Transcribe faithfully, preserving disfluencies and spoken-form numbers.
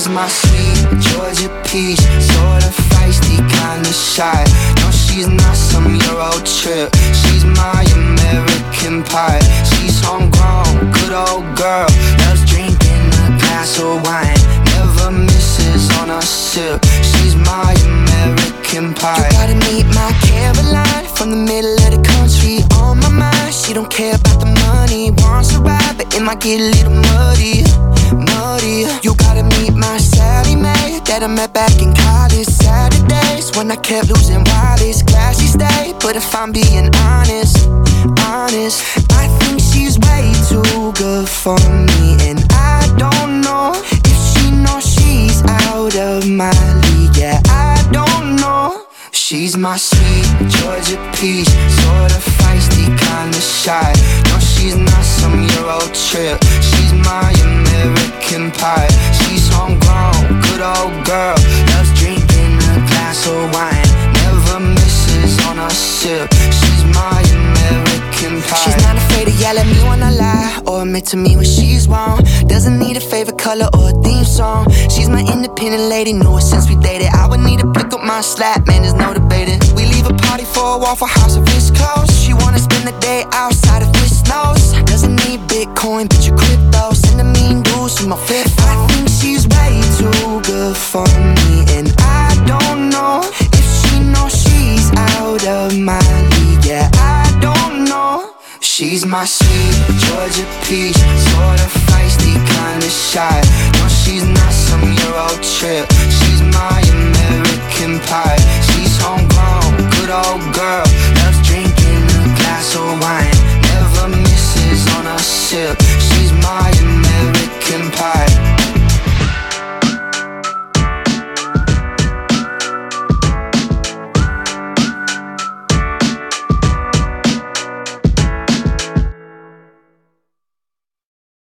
She's my sweet Georgia peach, sorta feisty, kinda shy. No, she's not some Euro trip, she's my American pie. She's homegrown, good old girl, loves drinking a glass of wine, never misses on a sip. She's my American pie. You gotta meet my Caroline, from the middle of the country, on my mind. She don't care about the money, wants to ride, but it might get a little muddy, muddy. You gotta meet my Sally Mae, that I met back in college Saturdays, when I kept losing wallets. Glad she stayed, but if I'm being honest, honest, I think she's way too good for me. And I don't know if she knows she's out of my league. Yeah, I don't know. She's my sweet Georgia peach, sorta feisty, kinda shy. No, she's not some Euro trip, she's my American pie. She's homegrown, good old girl, loves drinking a glass of wine, never misses on a sip. She's my American pie. She's not afraid to yell at me when I lie, or admit to me when she's wrong. Doesn't need a favorite color or a theme song. She's my independent lady, knew her since we dated. I would need to pick up my slack, man, there's no debating. We leave a party for a Waffle House if it's close. She wanna spend the day outside if it snows. Doesn't need Bitcoin, but your crypto. Send a mean dudes from my flip phone. I think she's way too good for me, and I don't know if she knows she's out of my league. Yeah, I don't know. She's my sweet Georgia peach, sorta feisty, kinda shy. No, she's not some Euro trip, she's my American pie. She's homegrown,